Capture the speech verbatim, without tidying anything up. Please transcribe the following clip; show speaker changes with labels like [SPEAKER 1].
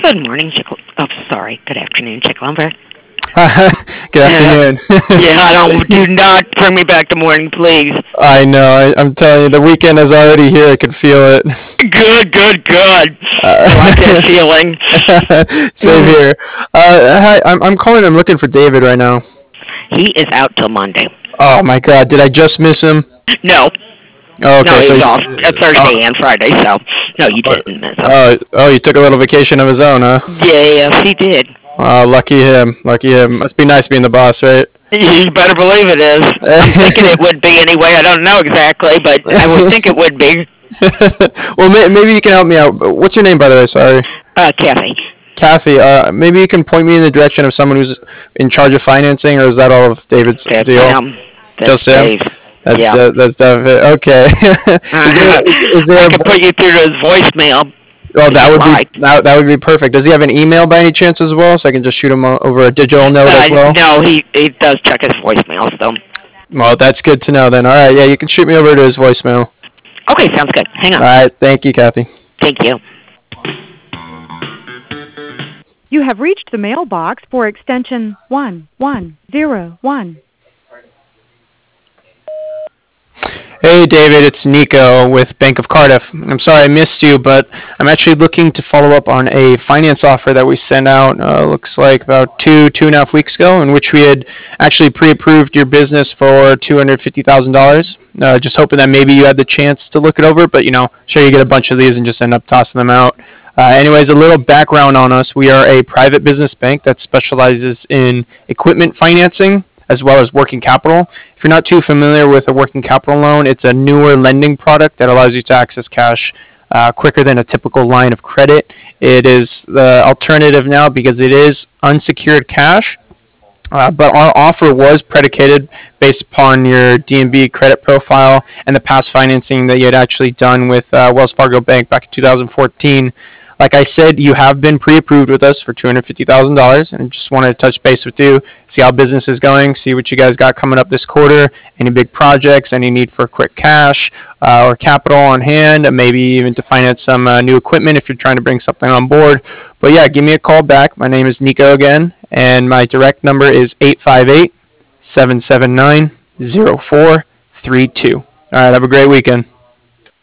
[SPEAKER 1] Good morning, Chick. Oh, sorry. Good afternoon, Chick Lumber.
[SPEAKER 2] Good afternoon.
[SPEAKER 1] Yeah, I don't. Do not bring me back to morning, please.
[SPEAKER 2] I know. I, I'm telling you, the weekend is already here. I can feel it.
[SPEAKER 1] Good, good, good.
[SPEAKER 2] Uh,
[SPEAKER 1] I like that feeling.
[SPEAKER 2] Same here. Uh, hi, I'm I'm calling. I'm looking for David right now.
[SPEAKER 1] He is out till Monday.
[SPEAKER 2] Oh my God! Did I just miss him?
[SPEAKER 1] No,
[SPEAKER 2] Oh,
[SPEAKER 1] no,
[SPEAKER 2] okay, so
[SPEAKER 1] he's
[SPEAKER 2] he's.
[SPEAKER 1] off uh, Thursday
[SPEAKER 2] Oh,
[SPEAKER 1] and Friday. So no, you
[SPEAKER 2] oh,
[SPEAKER 1] didn't miss him.
[SPEAKER 2] oh, oh, you took a little vacation of his own, huh?
[SPEAKER 1] Yes, he did.
[SPEAKER 2] Oh, lucky him. Lucky him. Must be nice being the boss, right?
[SPEAKER 1] You better believe it is. I'm thinking it would be anyway. I don't know exactly, but I would think it would be.
[SPEAKER 2] Well, may, maybe you can help me out. What's your name, by the way? Sorry.
[SPEAKER 1] Uh, Kathy.
[SPEAKER 2] Kathy, uh, maybe you can point me in the direction of someone who's in charge of financing, or is that all of David's
[SPEAKER 1] That's
[SPEAKER 2] deal?
[SPEAKER 1] him. That's
[SPEAKER 2] Just him?
[SPEAKER 1] Dave.
[SPEAKER 2] That's
[SPEAKER 1] Yeah.
[SPEAKER 2] uh, that's David. Okay. is there is, is there
[SPEAKER 1] I
[SPEAKER 2] a
[SPEAKER 1] could put you through to his voicemail
[SPEAKER 2] oh
[SPEAKER 1] if
[SPEAKER 2] that
[SPEAKER 1] you'd
[SPEAKER 2] would be
[SPEAKER 1] like.
[SPEAKER 2] that, that would be perfect. Does he have an email by any chance as well, so I can just shoot him o- over a digital note
[SPEAKER 1] Uh,
[SPEAKER 2] as well?
[SPEAKER 1] no, he he does check his voicemails though.
[SPEAKER 2] Well, that's good to know then. All right, yeah, you can shoot me over to his voicemail.
[SPEAKER 1] Okay, sounds good. Hang
[SPEAKER 2] All
[SPEAKER 1] on.
[SPEAKER 2] right, thank you, Kathy.
[SPEAKER 1] Thank you.
[SPEAKER 3] You have reached the mailbox for extension one one zero one.
[SPEAKER 2] Hey David, it's Nico with Bank of Cardiff. I'm sorry I missed you, but I'm actually looking to follow up on a finance offer that we sent out, uh, looks like about two, two and a half weeks ago, in which we had actually pre-approved your business for two hundred fifty thousand dollars. Uh, just hoping that maybe you had the chance to look it over, but you know, sure you get a bunch of these and just end up tossing them out. Uh, anyways, a little background on us. We are a private business bank that specializes in equipment financing as well as working capital. If you're not too familiar with a working capital loan, it's a newer lending product that allows you to access cash uh, quicker than a typical line of credit. It is the alternative now because it is unsecured cash. Uh, but our offer was predicated based upon your D N B credit profile and the past financing that you had actually done with uh, Wells Fargo Bank back in two thousand fourteen. Like I said, you have been pre-approved with us for two hundred fifty thousand dollars, and just wanted to touch base with you, see how business is going, see what you guys got coming up this quarter, any big projects, any need for quick cash uh, or capital on hand, maybe even to finance some uh, new equipment if you're trying to bring something on board. But yeah, give me a call back. My name is Nico again, and my direct number is eight five eight, seven seven nine, zero four three two. All right, have a great weekend.